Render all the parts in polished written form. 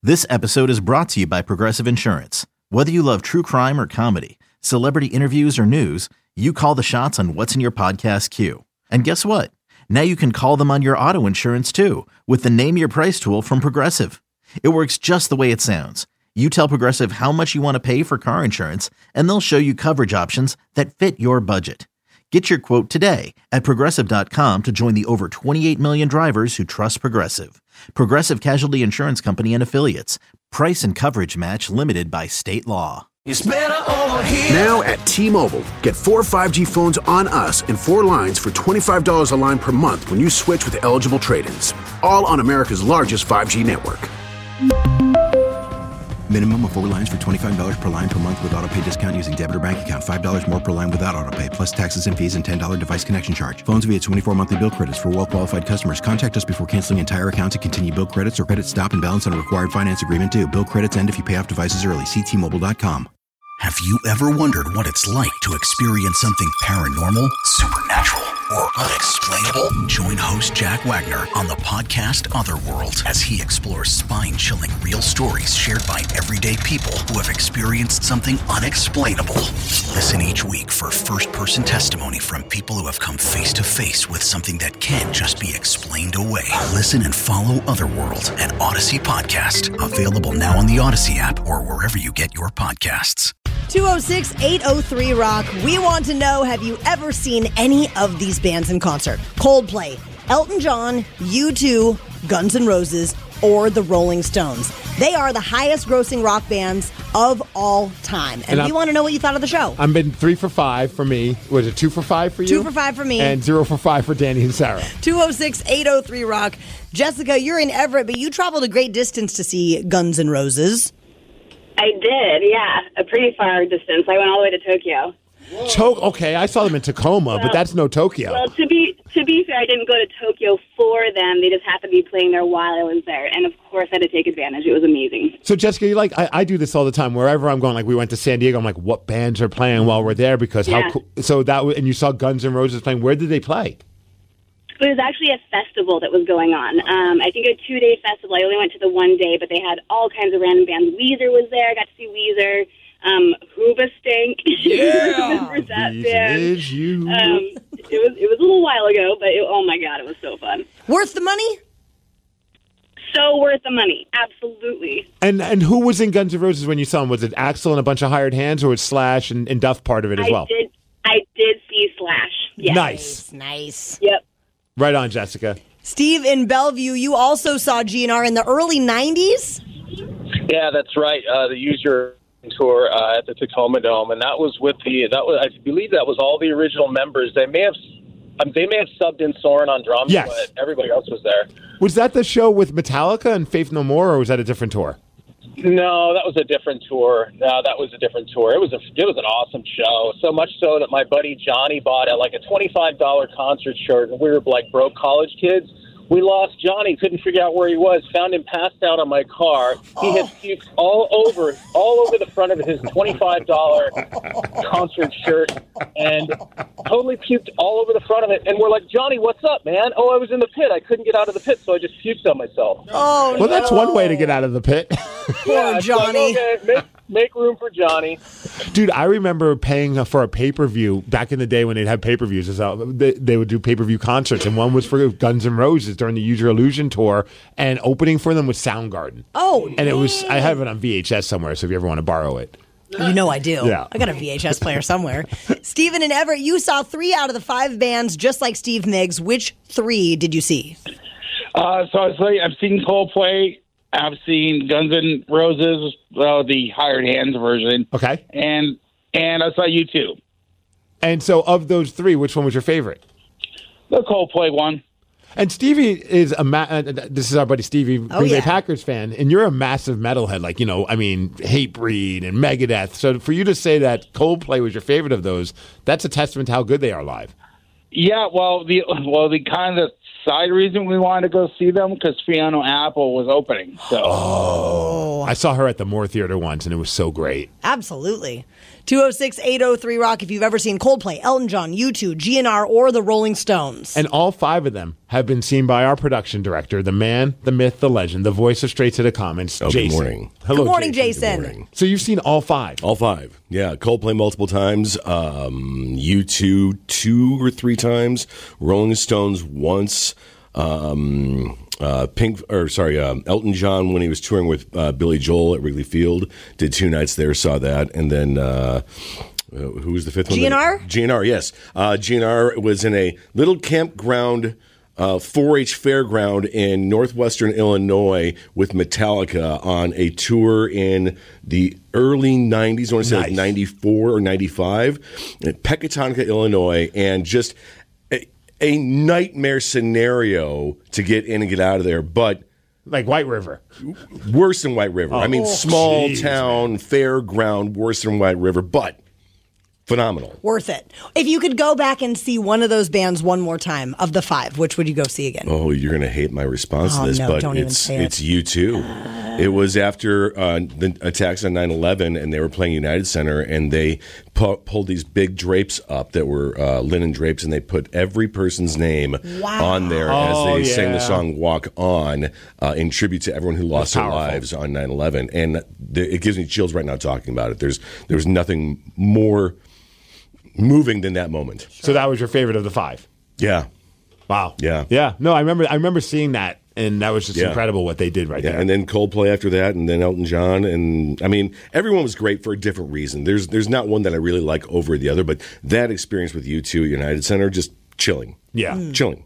This episode is brought to you by Progressive Insurance. Whether you love true crime or comedy, celebrity interviews or news, you call the shots on what's in your podcast queue. And guess what? Now you can call them on your auto insurance too with the Name Your Price tool from Progressive. It works just the way it sounds. You tell Progressive how much you want to pay for car insurance, and they'll show you coverage options that fit your budget. Get your quote today at Progressive.com to join the over 28 million drivers who trust Progressive. Progressive Casualty Insurance Company and Affiliates. Price and coverage match limited by state law. It's better over here. Now at T-Mobile, get 4 5G phones on us and 4 lines for $25 a line per month when you switch with eligible trade-ins. All on America's largest 5G network. Minimum of 4 lines for $25 per line per month with autopay discount using debit or bank account. $5 more per line without autopay, plus taxes and fees and $10 device connection charge. Phones via 24 monthly bill credits for well-qualified customers. Contact us before canceling entire account to continue bill credits or credit stop and balance on a required finance agreement due. Bill credits end if you pay off devices early. See T-Mobile.com. Have you ever wondered what it's like to experience something paranormal, supernatural, or unexplainable? Join host Jack Wagner on the podcast Otherworld as he explores spine-chilling real stories shared by everyday people who have experienced something unexplainable. Listen each week for first-person testimony from people who have come face-to-face with something that can't just be explained away. Listen and follow Otherworld, an Odyssey podcast. Available now on the Odyssey app or wherever you get your podcasts. 206-803-ROCK. We want to know, have you ever seen any of these bands in concert? Coldplay, Elton John, U2, Guns N' Roses, or the Rolling Stones. They are the highest grossing rock bands of all time. And we want to know what you thought of the show. I've been 3 for 5 for me. Was it 2 for 5 for you? 2 for 5 for me. And 0 for 5 for Danny and Sarah. 206-803-ROCK. Jessica, you're in Everett, but you traveled a great distance to see Guns N' Roses. I did, yeah. A pretty far distance. I went all the way to Tokyo. Okay, I saw them in Tacoma, but that's no Tokyo. Well, to be fair, I didn't go to Tokyo for them. They just happened to be playing there while I was there. And, of course, I had to take advantage. It was amazing. So, Jessica, I do this all the time. Wherever I'm going, like we went to San Diego, I'm like, what bands are playing while we're there? Because how cool. So and you saw Guns N' Roses playing. Where did they play? It was actually a festival that was going on. I think a 2-day festival. I only went to the 1 day, but they had all kinds of random bands. Weezer was there. I got to see Weezer. Hoobastank. Yeah. Remember that Reason band? is you. It was a little while ago, but oh my God, it was so fun. Worth the money? So worth the money. Absolutely. And who was in Guns N' Roses when you saw them? Was it Axl and a bunch of hired hands, or was Slash and Duff part of it as well? I did see Slash. Yes. Nice. Yep. Right on, Jessica. Steve in Bellevue, you also saw GNR in the early 90s? Yeah, that's right. The Use Your tour at the Tacoma Dome, and that was I believe that was all the original members. They may have subbed in Soren on drums, yes, but everybody else was there. Was that the show with Metallica and Faith No More, or was that a different tour? No, that was a different tour. It was an awesome show. So much so that my buddy Johnny bought like a $25 concert shirt, and we were like broke college kids. We lost Johnny, couldn't figure out where he was, found him passed out on my car. He had puked all over the front of his $25 concert shirt and totally puked all over the front of it. And we're like, Johnny, what's up, man? Oh, I was in the pit. I couldn't get out of the pit, so I just puked on myself. Oh, well, that's one way to get out of the pit. Poor Johnny. Like, okay, make room for Johnny. Dude, I remember paying for a pay-per-view back in the day when they'd have pay-per-views. They would do pay-per-view concerts, and one was for Guns N' Roses during the Use Your Illusion tour, and opening for them was Soundgarden. Oh, and it was, I have it on VHS somewhere, so if you ever want to borrow it. You know I do. Yeah. I got a VHS player somewhere. Stephen and Everett, you saw 3 out of the 5 bands, just like Steve Miggs. Which 3 did you see? So I've seen Coldplay. I've seen Guns N' Roses, the hired hands version. Okay. And I saw U2. And so of those 3, which one was your favorite? The Coldplay one. And Stevie is this is our buddy Stevie, Green Bay Packers fan, and you're a massive metalhead, like, Hatebreed and Megadeth. So for you to say that Coldplay was your favorite of those, that's a testament to how good they are live. Yeah, the kind of side reason we wanted to go see them because Fiona Apple was opening. So. Oh, I saw her at the Moore Theater once, and it was so great. Absolutely. 206-803-ROCK if you've ever seen Coldplay, Elton John, U2, GNR, or the Rolling Stones. And all 5 of them have been seen by our production director, the man, the myth, the legend, the voice of Straight to the Comments, Jason. Good morning. Hello, Good morning, Jason. Good morning. So you've seen all 5? All 5. Yeah, Coldplay multiple times, U2 2 or 3 times, Rolling Stones once, Elton John when he was touring with Billy Joel at Wrigley Field, did 2 nights there, saw that, and then who was the 5th one? GNR? GNR, yes. GNR was in a little campground 4-H fairground in northwestern Illinois with Metallica on a tour in the early 90s, I want to say like 94 or 95, in Pecatonica, Illinois, and just a nightmare scenario to get in and get out of there, but like White River. Worse than White River. Small town, fairground, worse than White River, but phenomenal. Worth it. If you could go back and see one of those bands one more time of the 5, which would you go see again? Oh, you're going to hate my response to this, but it's U2. It was after the attacks on 9/11, and they were playing United Center, and they pulled these big drapes up that were linen drapes, and they put every person's name on there as they sang the song Walk On in tribute to everyone who lost their lives on 9/11. And it gives me chills right now talking about it. There's nothing more moving than that moment. So that was your favorite of the 5? Yeah. Wow. Yeah. Yeah. No, I remember seeing that, and that was just incredible what they did right there. And then Coldplay after that, and then Elton John, and I mean, everyone was great for a different reason. There's not one that I really like over the other, but that experience with U2 at United Center, just chilling. Yeah. Chilling.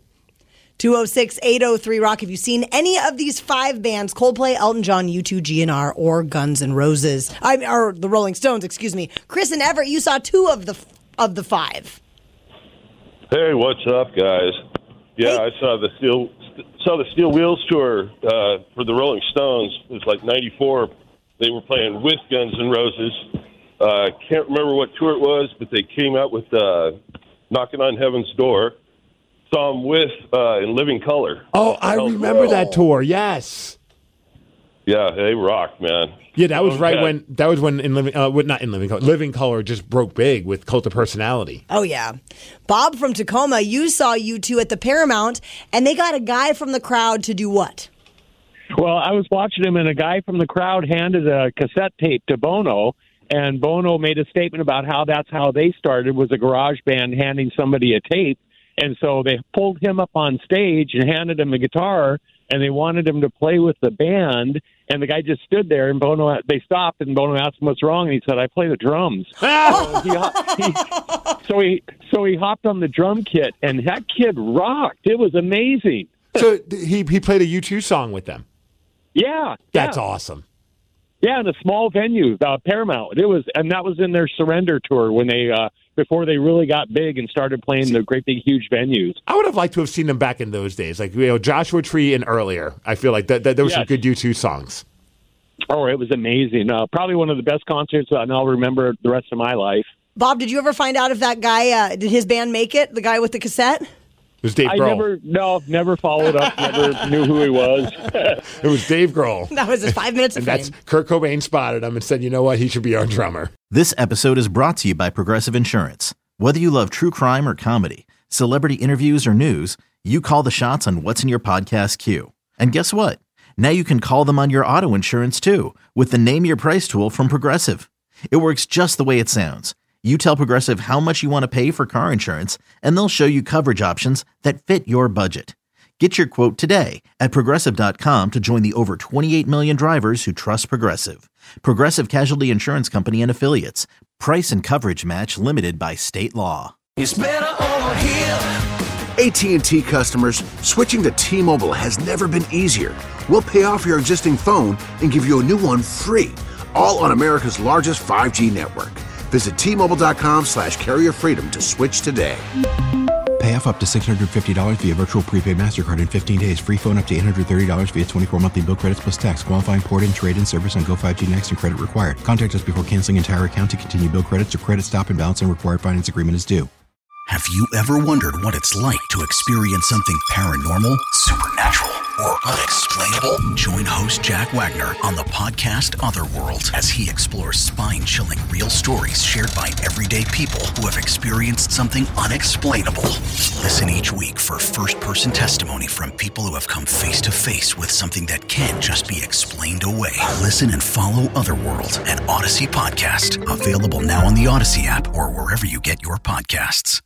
206-803-ROCK. Have you seen any of these 5 bands, Coldplay, Elton John, U2, GNR, or Guns N' Roses? Or the Rolling Stones, excuse me. Chris and Everett, you saw 2 of the 5. Hey, what's up, guys? Yeah, I saw the Steel Wheels tour for the Rolling Stones. It was like 94. They were playing with Guns N' Roses. Can't remember what tour it was, but they came out with Knocking on Heaven's Door. Saw them with In Living Color. Oh, I remember that tour. Yes. Yeah, they rocked, man. Yeah, that was when Living Color just broke big with Cult of Personality. Oh yeah, Bob from Tacoma, you saw U2 at the Paramount, and they got a guy from the crowd to do what? Well, I was watching him, and a guy from the crowd handed a cassette tape to Bono, and Bono made a statement about how that's how they started, was a garage band handing somebody a tape, and so they pulled him up on stage and handed him a guitar, and they wanted him to play with the band, and the guy just stood there, and they stopped, and Bono asked him what's wrong, and he said, I play the drums. So he hopped on the drum kit, and that kid rocked. It was amazing. So he played a U2 song with them? Yeah. That's awesome. Yeah, in a small venue, Paramount. That was in their Surrender tour when they before they really got big and started playing the great big huge venues. I would have liked to have seen them back in those days, like Joshua Tree and earlier. I feel like that there were some good U2 songs. Oh, it was amazing. Probably one of the best concerts, and I'll remember the rest of my life. Bob, did you ever find out if that guy did his band make it? The guy with the cassette? It was Dave Grohl. Never followed up, never knew who he was. It was Dave Grohl. That was his 5 minutes of fame. And that's Kurt Cobain spotted him and said, you know what, he should be our drummer. This episode is brought to you by Progressive Insurance. Whether you love true crime or comedy, celebrity interviews or news, you call the shots on what's in your podcast queue. And guess what? Now you can call them on your auto insurance too with the Name Your Price tool from Progressive. It works just the way it sounds. You tell Progressive how much you want to pay for car insurance, and they'll show you coverage options that fit your budget. Get your quote today at Progressive.com to join the over 28 million drivers who trust Progressive. Progressive Casualty Insurance Company and Affiliates. Price and coverage match limited by state law. It's better over here. AT&T customers, switching to T-Mobile has never been easier. We'll pay off your existing phone and give you a new one free, all on America's largest 5G network. Visit T-Mobile.com/carrierfreedom to switch today. Pay off up to $650 via virtual prepaid MasterCard in 15 days. Free phone up to $830 via 24 monthly bill credits plus tax. Qualifying port-in, trade-in service on Go 5G Next and credit required. Contact us before canceling entire account to continue bill credits or credit stop and balance and required finance agreement is due. Have you ever wondered what it's like to experience something paranormal, supernatural, or unexplainable? Join host Jack Wagner on the podcast Otherworld as he explores spine-chilling real stories shared by everyday people who have experienced something unexplainable. Listen each week for first-person testimony from people who have come face-to-face with something that can't just be explained away. Listen and follow Otherworld, an Odyssey podcast. Available now on the Odyssey app or wherever you get your podcasts.